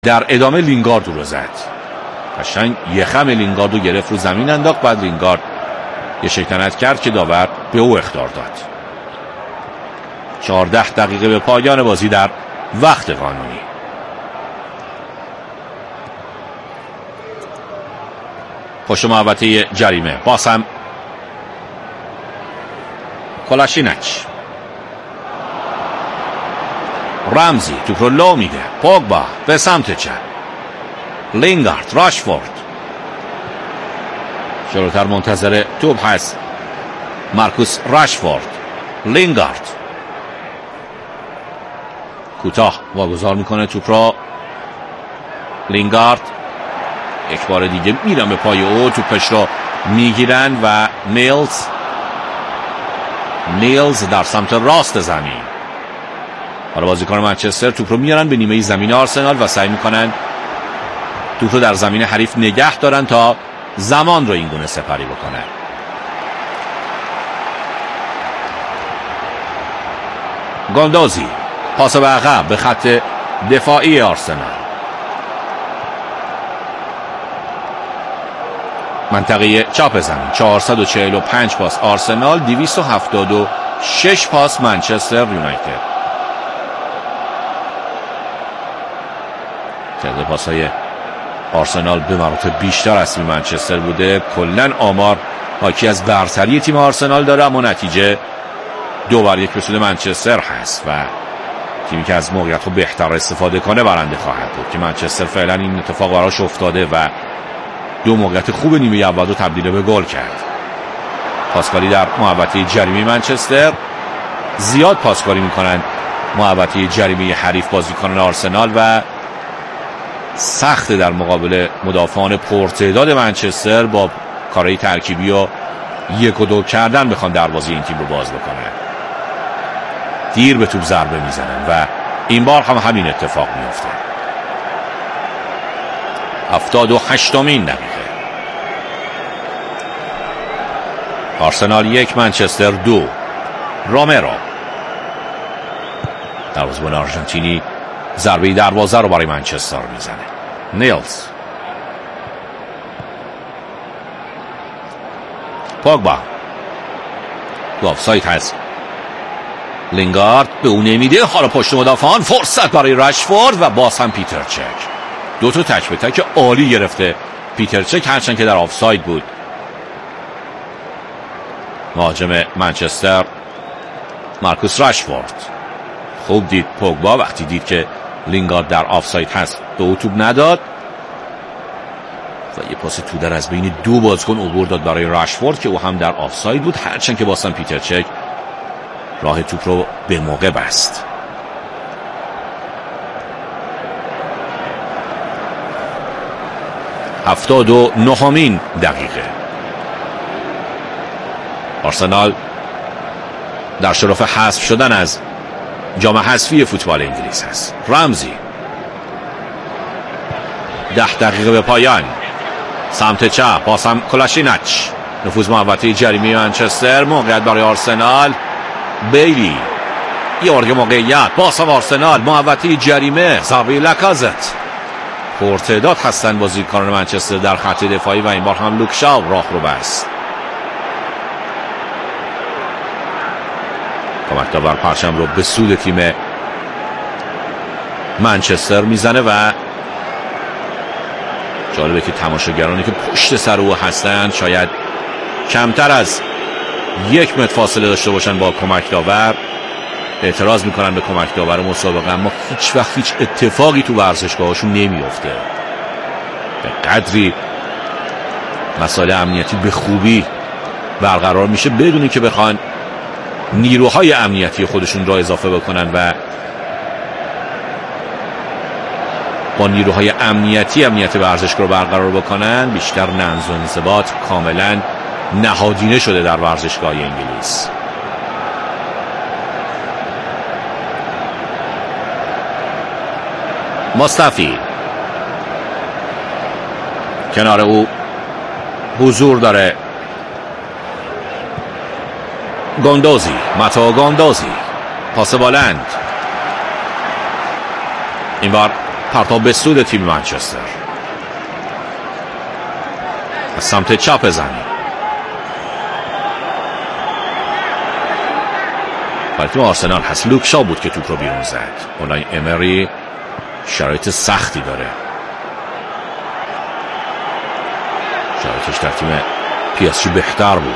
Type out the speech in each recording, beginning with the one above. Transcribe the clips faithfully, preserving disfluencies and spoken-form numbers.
در ادامه لینگارد رو زد. قشنگ یه خم لینگارد رو گرفت رو زمین انداخت. بعد لینگارد یه شیطنت کرد که داور به او اخطار داد. چهارده دقیقه به پایان بازی در وقت قانونی. پشت محوطه جریمه باز هم کلاشینچ. رمزی توپ رو لو میده. پوگبا به سمت چپ. لینگارد، راشفورد جلوتر منتظر توپ هست. مارکوس راشفورد. لینگارد کوتاه واگذار میکنه توپ را. لینگارد یک بار دیگه میرن به پای او. توپش را میگیرن و نیلز نیلز در سمت راست زمین. حالا بازیکن منچستر توپ رو میارن به نیمه زمین آرسنال و سعی میکنن توپ رو در زمین حریف نگه دارن تا زمان رو اینگونه سپری بکنن. گندوزی پاس به عقب به خط دفاعی آرسنال. منطقه چاپ زمین. چهارصد و چهل و پنج پاس آرسنال، دویست و هفتاد و شش پاس منچستر یونایتد. تعداد پاس‌های آرسنال به مراتب بیشتر از تیم منچستر بوده. کلاً آمار حاکی از برتری تیم آرسنال داره، اما نتیجه دو بر یک به سود منچستر هست و تیمی که از موقعیت رو بهتر استفاده کنه برنده خواهد بود. که منچستر فعلا این اتفاق براش افتاده و دو موقعیت خوب نیمه اول رو تبدیل به گل کرد. پاسکاری در محوطه جریمه منچستر. زیاد پاسکاری میکنن محوطه جریمه حریف بازیکنان آرسنال و سخت در مقابل مدافعان پرتعداد منچستر با کارهای ترکیبی و یک و دو کردن بخوان دروازه این تیم رو باز بکنن. دیر به توپ ضربه میزنن و این بار هم همین اتفاق میفته. هفتاد و هشتمین دقیقه. آرسنال یک منچستر دو. رومرو دروازه‌بان آرژانتینی ضربه دروازه رو برای منچستر میزنه. نیلز. پوگبا تو آفساید هست. لینگارد به اون نمیده. حالا پشت مدافعان فرصت برای راشفورد و باز هم پیتر چک. دو تا تک به تک عالی گرفته پیتر چک، هرچند که در آفساید بود. مهاجم منچستر مارکوس راشفورد خوب دید پوگبا وقتی دید که لینگارد در آفساید هست به او توپ نداد و یه پاس تو در از بین دو بازیکن عبور داد برای راشفورد که او هم در آفساید بود، هرچند که باز هم پیتر چک راه توپ رو به موقع بست. هفتاد و نهمین دقیقه. آرسنال در شرف حذف شدن از جام حذفی فوتبال انگلیس هست. رمزی. ده دقیقه به پایان. سمت چپ باز هم کلاشینچ. نفوذ محوطه جریمه منچستر. موقعیت برای آرسنال. بیلی یه ارگ موقعیت. باز هم آرسنال محوطه جریمه. ضربه لاکازت. پرتعداد هستن بازیکنان منچستر در خط دفاعی و این بار هم لوک شاو راه رو بست. کمک داور پرچم رو به سود تیم منچستر میزنه و جالبه که تماشاگرانی که پشت سر او هستن شاید کمتر از یک متر فاصله داشته باشن با کمک داور. اعتراض میکنن به کمک داور مسابقه، اما هیچ وقت هیچ اتفاقی تو ورزشگاهاشون نمیفته. به قدری مسائل امنیتی به خوبی برقرار میشه بدون که بخوان نیروهای امنیتی خودشون را اضافه بکنن و با نیروهای امنیتی امنیت ورزشگاه رو برقرار بکنن. بیشتر ننز و انضباط کاملا نهادینه شده در ورزشگاه انگلیس. مصطفی کنار او حضور داره گندوزی. ماتو گندوزی. پاس بلند. این بار پرتاب به سود تیم منچستر از سمت چپ زمین. برای تیم آرسنال هست لوک شا بود که توپ رو بیرون زد. اونای امری شرایط سختی داره، شرایطش در تیم پی اس جی بهتر بود.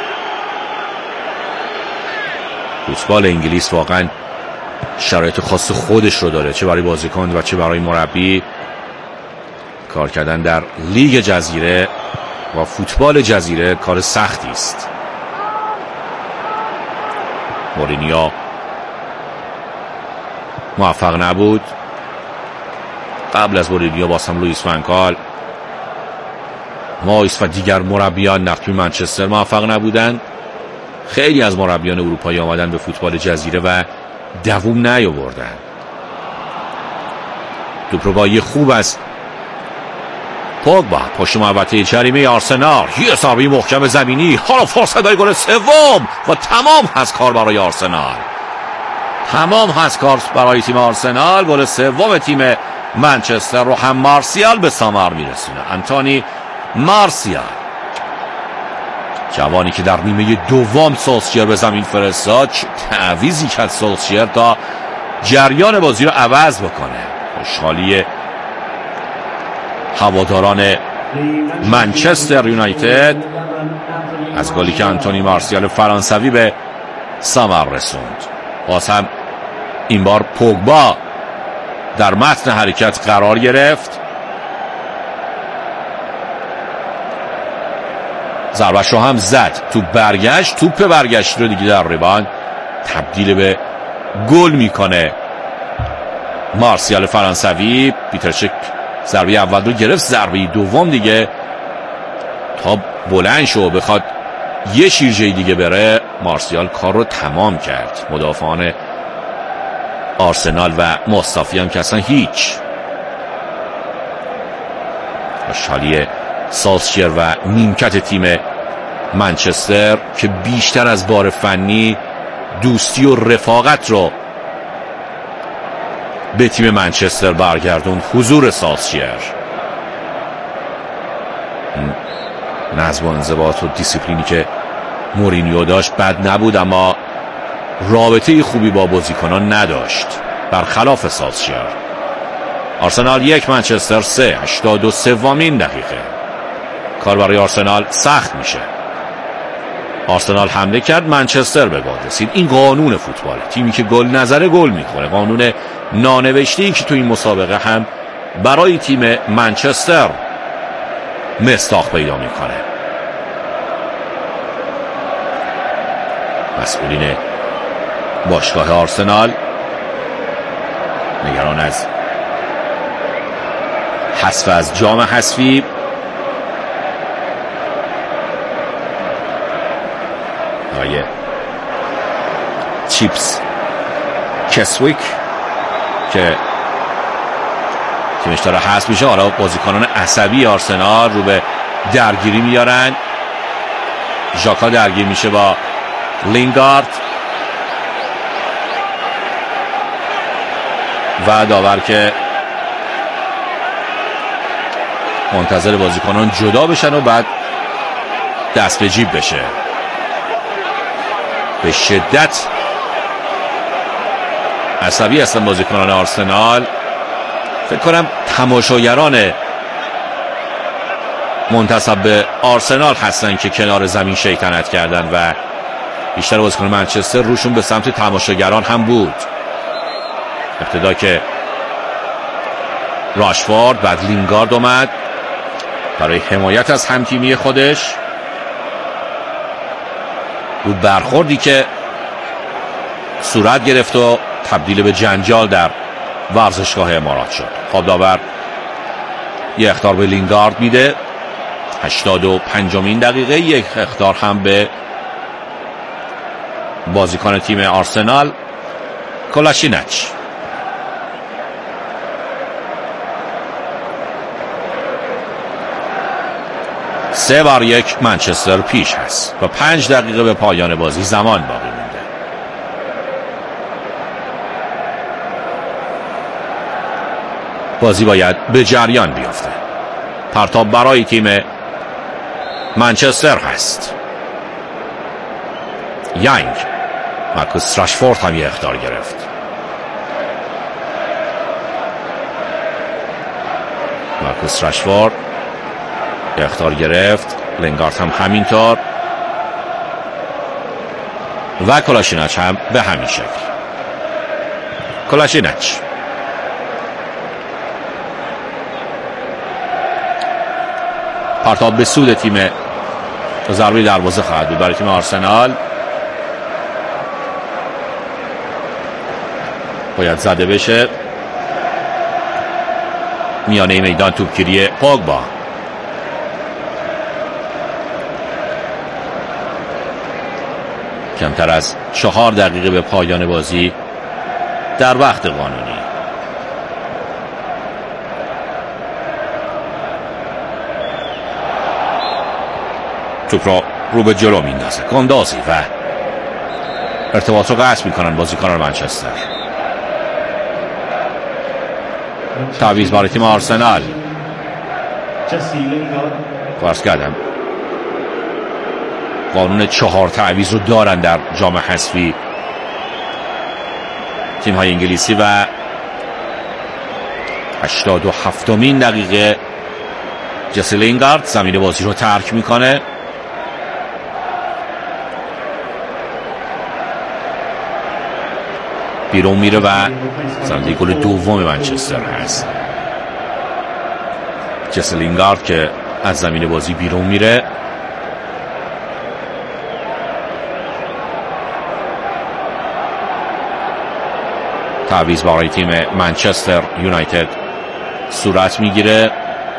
فوتبال انگلیس واقعا شرایط خاص خودش رو داره، چه برای بازیکن و چه برای مربی. کار کردن در لیگ جزیره و فوتبال جزیره کار سختی است. مورینیو موفق نبود. قبل از مورینیو باز هم لوئیس فانکال، مایس و دیگر مربیان نقطی منچستر موفق نبودند. خیلی از مربیان اروپایی آمدن به فوتبال جزیره و دووم نیاوردن. توپروایی خوب است پوگبا پشت محوطه جریمه آرسنال، یه ضربه محکم زمینی، حالا فرصت برای گل سوم و تمام هست کار برای آرسنال. تمام هست کار برای تیم آرسنال. گل سوم تیم منچستر رو هم مارسیال به ثمر میرسونه. انتونی مارسیال، جوانی که در نیمه دوم سولشیر به زمین فرستاد. تعویضی کرد سولشیر تا جریان بازی رو عوض بکنه. خوشحالی هواداران منچستر یونایتد از گلی که انتونی مارسیال فرانسوی به ثمر رسوند. باز هم این بار پوگبا در متن حرکت قرار گرفت. ضربش رو هم زد، توپ برگشت. توپ برگشت رو دیگه در ریباند تبدیل به گل میکنه مارسیال فرانسوی. پیتر چک ضربه اول رو گرفت، ضربه دوم دیگه تا بلند شو بخواد یه شیرجه دیگه بره، مارسیال کار رو تمام کرد. مدافعان آرسنال و مصطفی هم که اصلا هیچ. خوشحالی سولشیر و نیمکت تیم منچستر که بیشتر از بار فنی دوستی و رفاقت رو به تیم منچستر برگردون. حضور سولشیر، نظم و انضباط و دیسیپلینی که مورینیو داشت بد نبود، اما رابطه خوبی با بازیکنان نداشت برخلاف سولشیر. آرسنال یک منچستر سه. هشتاد و سومین دقیقه کار برای آرسنال سخت میشه. آرسنال حمله کرد، منچستر به گل رسید. این قانون فوتبال، تیمی که گل نزنه گل میخوره. قانون نانوشته‌ای که تو این مسابقه هم برای تیم منچستر مصداق پیدا میکنه. مسئولین باشگاه آرسنال نگران از حذف از جام حذفی آقای چیپس کسویک که تیمش داره حذف میشه. حالا بازیکنان عصبی آرسنال رو به درگیری میارن. ژاکا درگیر میشه با لینگارد و داور که منتظر بازیکنان جدا بشن و بعد دست به جیب بشه. به شدت عصبی هستن بازیکنان آرسنال. فکر کنم تماشاگران منتسب به آرسنال هستن که کنار زمین شیطنت کردن و بیشتر بازیکن منچستر روشون به سمت تماشاگران هم بود. ابتدا که راشفورد، بعد لینگارد اومد برای حمایت از همتیمی خودش. بود برخوردی که صورت گرفت و تبدیل به جنجال در ورزشگاه امارات شد. خب داور یه اخطار به لینگارد میده. هشتاد و پنجمین دقیقه یک اخطار هم به بازیکن تیم آرسنال کولاشینچ. سه بار یک منچستر پیش هست و پنج دقیقه به پایان بازی زمان باقی مونده. بازی باید به جریان بیفته. پرتاب برای تیم منچستر هست. یانگ، مارکوس راشفورد هم یه اخطار گرفت. مارکوس راشفورد یه اخطار گرفت. لینگارد هم همینطور و کلاشیناچ هم به همین شکل. کلاشیناچ پرتاب به سود تیم، ضربه دروازه خواهد بود برای تیم آرسنال. باید زده بشه. میانه میدان توپگیری پوگبا. کمتر از چهار دقیقه به پایان بازی در وقت قانونی. توپ را رو به جلو میندازه گوندوزی و ارتباط رو قطع میکنن بازیکنان منچستر. تعویض برای تیم آرسنال. فرض کردم قانون چهار تعویض رو دارن در جام حذفی تیم های انگلیسی و هشتاد و هفتمین دقیقه جسی لینگارد زمین بازی رو ترک میکنه. بیرون میره و زنده گل دوم منچستر هست. جسی لینگارد که از زمین بازی بیرون میره. تعویض برای تیم منچستر یونایتد صورت میگیره.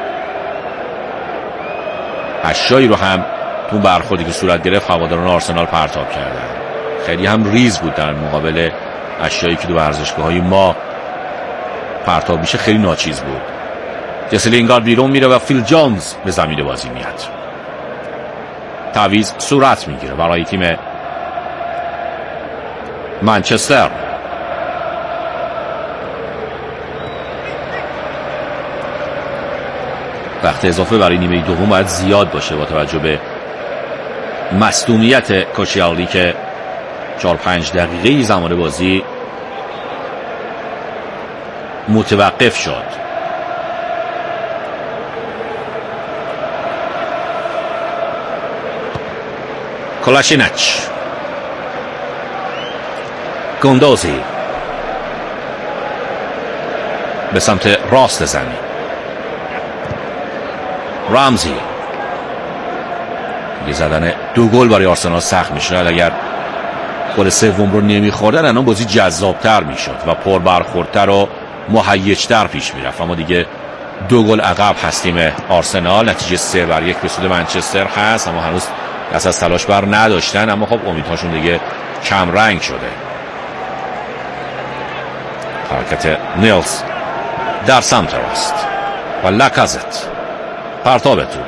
اشیایی رو هم تو برخوردی که صورت گرفت هواداران آرسنال پرتاب کردن. خیلی هم ریز بود در مقابل اشیایی که دو ورزشگاه‌های ما پرتاب میشه، خیلی ناچیز بود. جسی لینگارد بیرون میره و فیل جونز به زمین بازی میاد. تعویض صورت میگیره برای تیم منچستر. وقت اضافه برای نیمه دوم باید زیاد باشه با توجه به مصدومیت کوچیالی که چهار پنج دقیقه زمان بازی متوقف شد. کلاشیناچ، گوندوزی به سمت راست زمین. رامزی یه زدن دو گل برای آرسنال سخت میشه. اگر گل سوم رو نمیخوردن الان بازی جذابتر میشد و پر برخوردتر و مهیجتر پیش میرفت. اما دیگه دو گل عقب هستیم آرسنال. نتیجه سه بر یک به سود منچستر هست. اما هنوز دست از تلاش بر نداشتن. اما خب امیدهاشون دیگه کم رنگ شده. حرکت نیلز در سمت راست و لاکازت پرتاب تو.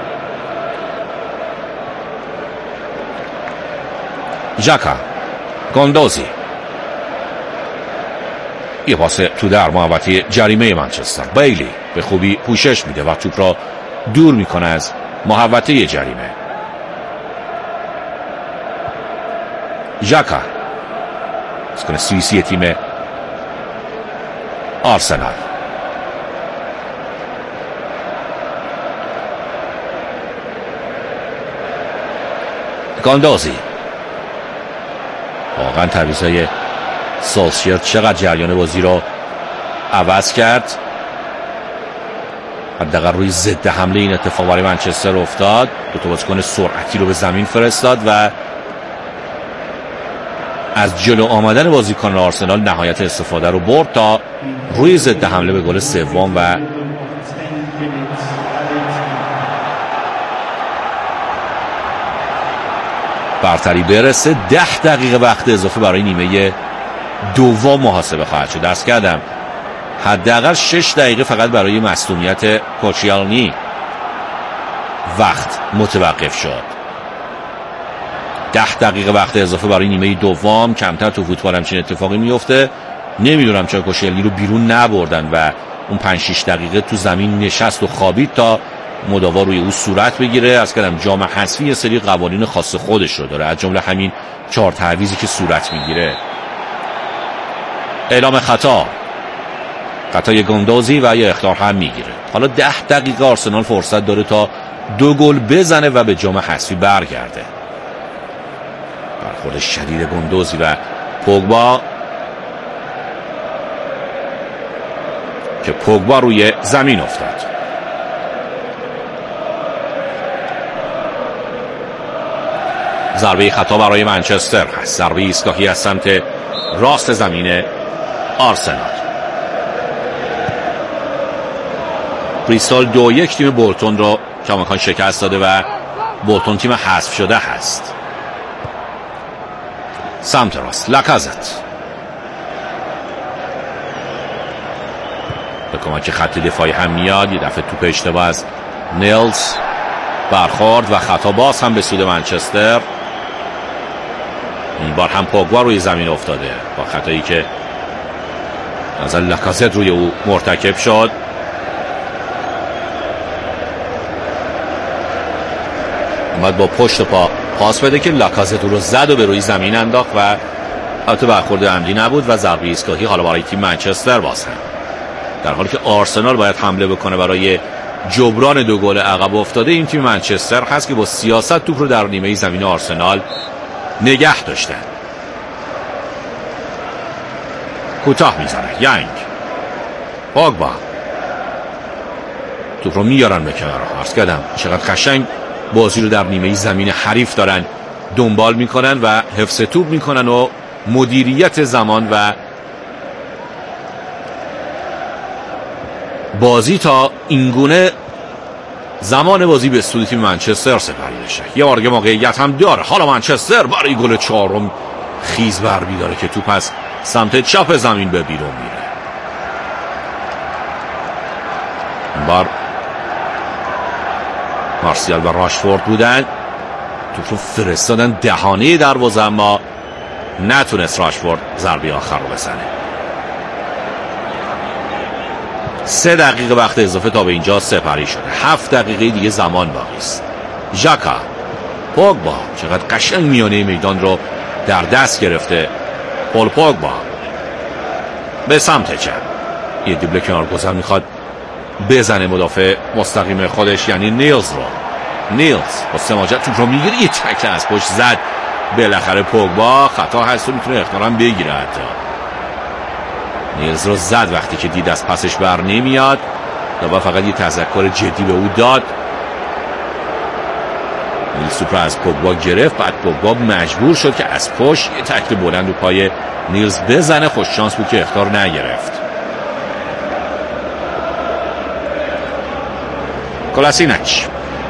ژاکا، گوندوزی، یه پاس تو در محوطه جریمه منچستر. بیلی به خوبی پوشش میده و توپ را دور میکنه از محوطه جریمه. ژاکا اسکن سوئیسی تیم آرسنال. گوندوزی. واقعا تعویضای سولشیر چقدر جریان بازی رو عوض کرد. حداقل روی ضد حمله این اتفاق برای منچستر افتاد. دو تا بازیکن سرعتی رو به زمین فرستاد و از جلو آمدن بازیکن آرسنال نهایت استفاده رو برد تا روی ضد حمله به گل سوم و برتری برسه. ده دقیقه وقت اضافه برای نیمه دوم محاسبه خواهد شد. درس کردم حداقل شش دقیقه فقط برای مصدومیت کوچیالنی وقت متوقف شد. ده دقیقه وقت اضافه برای نیمه دوم. کمتر تو فوتبال همچین اتفاقی میفته. نمیدونم چرا کوچیالنی رو بیرون نبردن و اون پنج شش دقیقه تو زمین نشست و خوابید تا مداوا روی او صورت بگیره. از کردم جام حذفی یه سری قوانین خاص خودش رو داره، از جمله همین چهار تعویضی که صورت میگیره. اعلام خطا، خطای گندوزی و یا اخطار هم میگیره. حالا ده دقیقه آرسنال فرصت داره تا دو گل بزنه و به جام حذفی برگرده. برخورد شدید گندوزی و پوگبا که پوگبا روی زمین افتاد. ضربه خطا برای منچستر هست. ضربه ایستگاهی از سمت راست زمین آرسنال. کریستال دو یک تیم بولتون رو کماکان شکست داده و بولتون تیم حذف شده هست. سمت راست لاکازت به کمک خط دفاعی هم میاد. یه دفعه توپ اشتباه از نیلز برخورد و خطا باز هم به سود منچستر. این بار هم پوگبا روی زمین افتاده با خطایی که از لاکازت روی او مرتکب شد. اومد با پشت پا پاس بده که لاکازت رو زد و به روی زمین انداخت و البته برخورد عمدی نبود و ضربه ایستگاهی حالا برای تیم منچستر باز هم، در حالی که آرسنال باید حمله بکنه برای جبران دو گل عقب افتاده. این تیم منچستر هست که با سیاست توپ رو در نیمه زمین آرسنال نگه داشتن. کوتاه میزنه ینگ، پوگبا توپ رو میارن به کنار. عرض کردم چقدر قشنگ بازی رو در نیمه زمین حریف دارن دنبال میکنن و حفظ توپ میکنن و مدیریت زمان و بازی تا اینگونه زمان بازی به سود تیم منچستر سپری بشه. یه بار موقعیت هم داره حالا منچستر برای گل چهارم خیز بر می‌داره که توپ از سمت چپ زمین به بیرون میره. این بار مارسیال و راشفورد بودن، توپ رو فرستادن دهانه دروازه اما نتونست راشفورد ضربه آخر رو بزنه. سه دقیقه وقت اضافه تا به اینجا سپری شده. هفت دقیقه دیگه زمان باقی است. ژاکا، پوگبا چقدر قشنگ میانه میدان رو در دست گرفته. پول پوگبا به سمت چپ، یه دیبل کنار گذر میخواد بزنه مدافع مستقیم خودش یعنی نیلز رو. نیلز با سماجت توپ رو میگیره، یه تکل از پشت زد. بالاخره پوگبا خطا هست و میتونه اختیارم بگیره. حتی نیلز رو زد وقتی که دید از پسش بر نمیاد و فقط یه تذکر جدی به او داد. نیلز توپ رو از پوگبا گرفت، بعد پوگبا مجبور شد که از پشت یه تکل بلند رو پای نیلز بزنه. خوش شانس بود که اختیار نگرفت. کلاسینچ،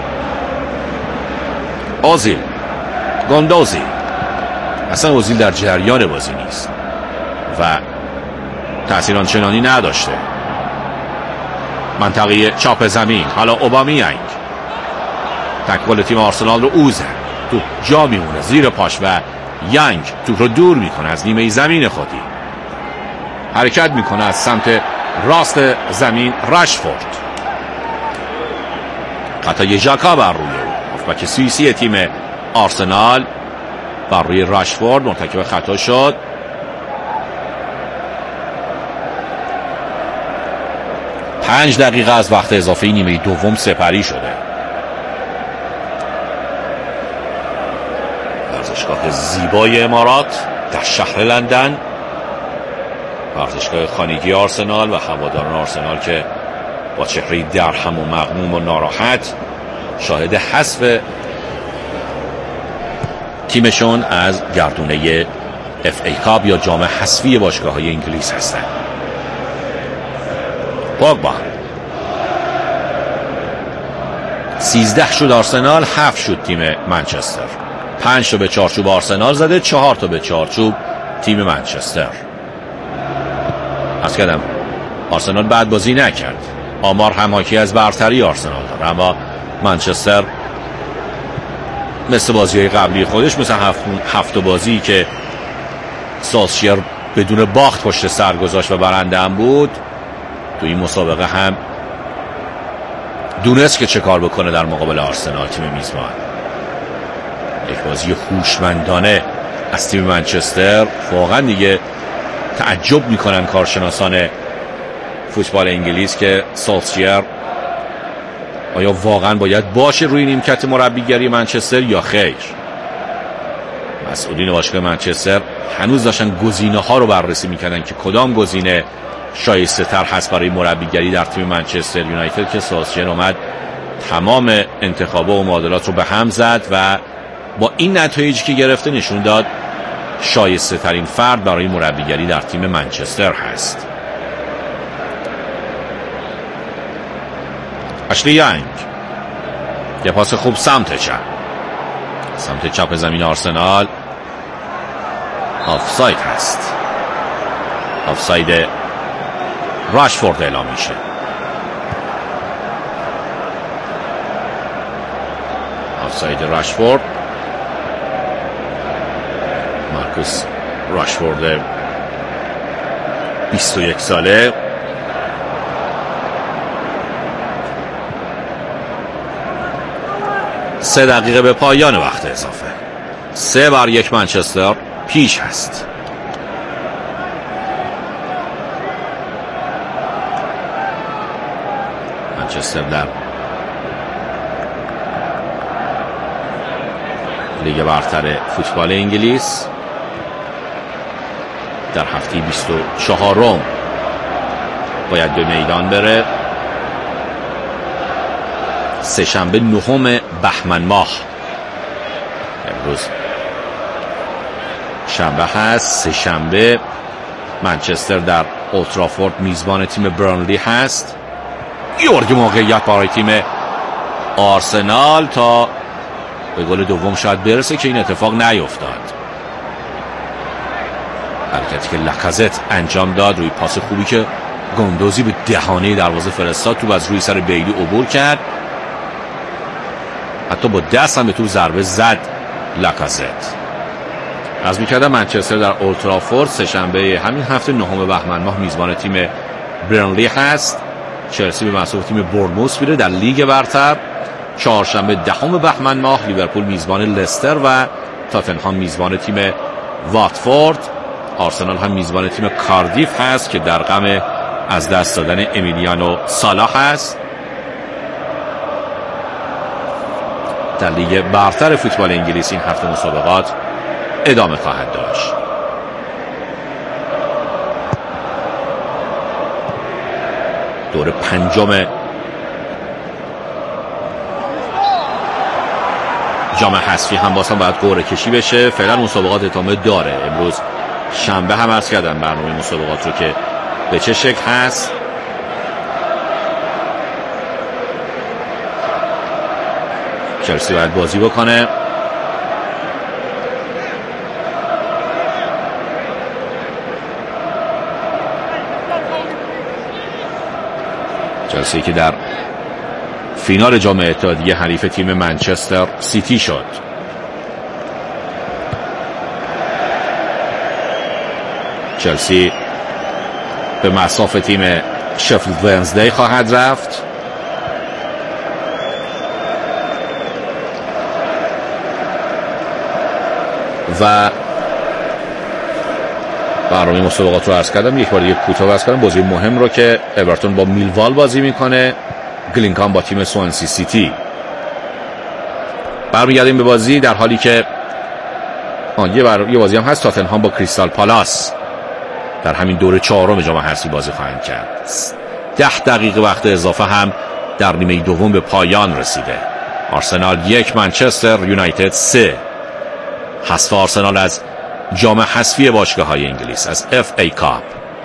اوزیل، گندوزی. اصلا اوزیل در جریان بازی نیست و تأثیر آنچنانی نداشته. منطقه چاپ زمین حالا اوبامیانگ تکل تیم آرسنال رو اوزن، توپ جا میمونه زیر پاش و ینگ توپ رو دور میکنه از نیمه زمین خودی. حرکت میکنه از سمت راست زمین راشفورد. خطای ژاکا بر روی او، هافبک سوئیسی تیم آرسنال بر روی راشفورد مرتکب خطا شد. پنج دقیقه از وقت اضافه نیمه دوم سپری شده. ورزشگاه زیبای امارات در شهر لندن، ورزشگاه خانگی آرسنال و هواداران آرسنال که با چهره درهم و مغموم و ناراحت شاهد حذف تیمشون از گردونه اف ای کاپ یا جام حذفی باشگاه‌های انگلیس هستند. پوگبا سیزده شد آرسنال، هفت شد تیم منچستر. پنج تا به چارچوب آرسنال زده، چهار تا به چارچوب تیم منچستر. از کردم آرسنال بد بازی نکرد، آمار هم حاکی از برتری آرسنال داره، اما منچستر مثل بازی قبلی خودش، مثل هفت, هفت بازی که سولشیر بدون باخت پشت سر گذاشت و برنده هم بود، تو این مسابقه هم دونست که چه کار بکنه در مقابل آرسنال، تیم میزبان. یک بازی هوشمندانه از تیم منچستر. واقعا دیگه تعجب میکنن کارشناسان فوتبال انگلیس که سولشیر آیا واقعا باید باشه روی نیمکت مربیگری منچستر یا خیر. مسئولین باشگاه منچستر هنوز داشتن گزینه ها رو بررسی میکردن که کدام گزینه شایسته تر هست برای مربیگری در تیم منچستر یونایتد، که سولشیر اومد تمام انتخابه و معادلات رو به هم زد و با این نتایجی که گرفته نشون داد شایسته ترین فرد برای مربیگری در تیم منچستر هست. اشلی یانگ، یه پاس خوب سمت چپ، سمت چپ زمین آرسنال. آفساید هست، آفساید راشفورد اعلام میشه. آفساید راشفورد، مارکوس راشفورد بیست و یک ساله. سه دقیقه به پایان وقت اضافه. سه بر یک منچستر پیش هست. منچستر در لیگ برتر فوتبال انگلیس در هفته بیست و چهارم باید به میدان بره. سه شنبه نهم بهمن ماه، امروز شنبه هست، سه شنبه منچستر در اولترافورد میزبان تیم برنلی هست. یورگ موقعیت برای تیم آرسنال تا به گل دوم شاید برسه که این اتفاق نیفتاد. حرکتی که لاکازت انجام داد روی پاس خوبی که گندوزی به دهانه دروازه فرستاد، توپ از روی سر بیلی عبور کرد، حتی با دست هم به توپ ضربه زد لاکازت. از میکردم منچستر در اولترافورد سه شنبه همین هفته نهم بهمن ماه میزبان تیم برنلی هست. چلسی به مسابقه تیم بورنموث میره در لیگ برتر. چهارشنبه دهم بهمن ماه لیورپول میزبان لستر و تاتنهام میزبان تیم واتفورد. آرسنال هم میزبان تیم کاردیف هست که در غم از دست دادن امیلیانو سالا هست. در لیگ برتر فوتبال انگلیس این هفته مسابقات ادامه خواهد داشت. دور پنجم جام حذفی هم بازم باید قرعه کشی بشه. فعلا مسابقات ادامه داره. امروز شنبه هم عرض کردم برنامه مسابقات رو که به چه شکل هست. چلسی باید بازی بکنه. چلسی که در فینال جام اتحادیه حریف تیم منچستر سیتی شد. چلسی به مصاف تیم شفیلد ونزدی خواهد رفت. و برنامه مسابقات رو عرض کردم. یک بار دیگه کوتاه عرض کردم بازی مهم رو که اورتون با میلوال بازی میکنه، گلینکان با تیم سوانسی سیتی. برمیگردیم به بازی در حالی که آن یه, بر... یه بازی هم هست. تاتنهام با کریستال پالاس در همین دوره چهارم جام حذفی بازی خواهند کرد. ده دقیقه وقت اضافه هم در نیمه دوم به پایان رسیده. آرسنال یک، منچستر یونایتد سه. حذف آرسنال از جام حذفی باشگاه‌های انگلیس از اف ای کاپ.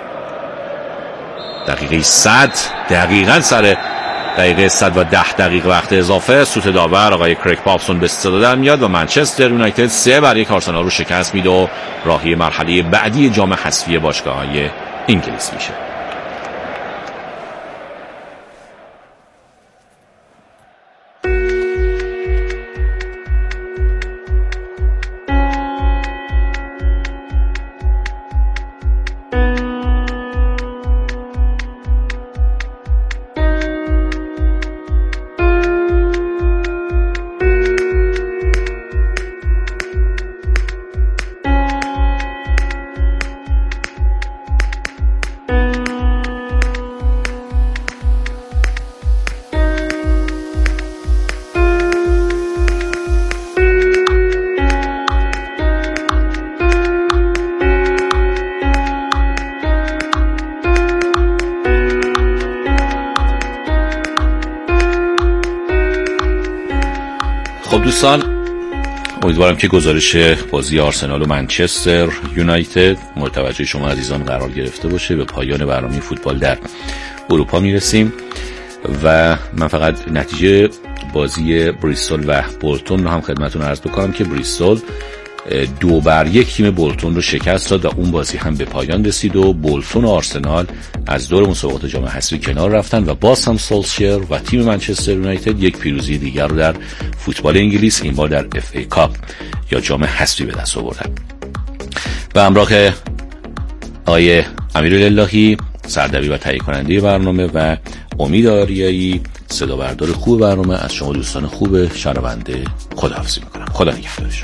دقیقه صد دقیقاً سر دقیقه صد و ده دقیقه وقت اضافه سوت داور آقای کریگ پاپسون به صدا در میاد و منچستر یونایتد سه بر یک آرسنال رو شکست میده و راهی مرحله بعدی جام حذفی باشگاه‌های انگلیس میشه. خب دوستان، امیدوارم که گزارش بازی آرسنال و منچستر یونایتد مورد توجه شما عزیزان قرار گرفته باشه. به پایان برنامه فوتبال در اروپا میرسیم و من فقط نتیجه بازی بریستول و بولتون رو هم خدمتتون عرض بکنم که بریستول دو بر یک تیم بولتون رو شکست داد و اون بازی هم به پایان رسید و بولتون و آرسنال از دور مسابقات جام حذفی کنار رفتن و باز هم سولشیر و تیم منچستر یونایتد یک پیروزی دیگر رو در فوتبال انگلیس، این بار در اف ای کاپ یا جام حذفی به دست آوردن. به همراه آقای امیراللهی سردبیر و تهیه کننده برنامه و امید آریایی صدا بردار خوب برنامه، از شما دوستان خوب شنونده خداحافظی میکنم. خدا نگهدارشون.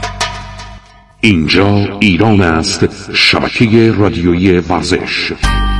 اینجا ایران است، شبکه رادیویی ورزش.